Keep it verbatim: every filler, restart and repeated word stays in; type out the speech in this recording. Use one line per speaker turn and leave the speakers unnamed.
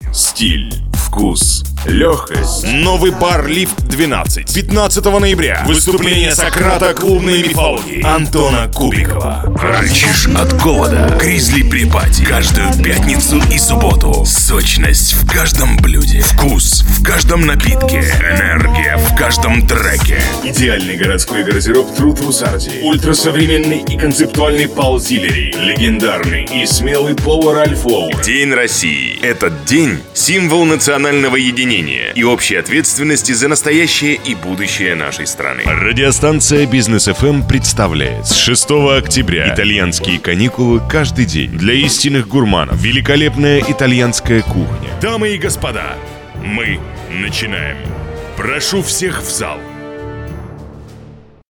Стиль, вкус, легкость.
Новый бар «Лифт двенадцать». пятнадцатого ноября. Выступление Сократа клубной мифологии Антона Кубикова.
Рычишь от голода. Гризли при-пати. Каждую пятницу и субботу. Сочность в каждом блюде. Вкус в каждом напитке. Энергия в каждом треке.
Идеальный городской гардероб Трут Русарди. Ультрасовременный и концептуальный Пал Зиллери. Легендарный и смелый повар Ральф Лоуэр.
День России. Этот день – символ национального единения и общей ответственности за настоящее и будущее нашей страны.
Радиостанция Бизнес эф эм представляет с шестого октября итальянские каникулы каждый день. Для истинных гурманов великолепная итальянская кухня. Дамы и господа, мы начинаем. Прошу всех в зал.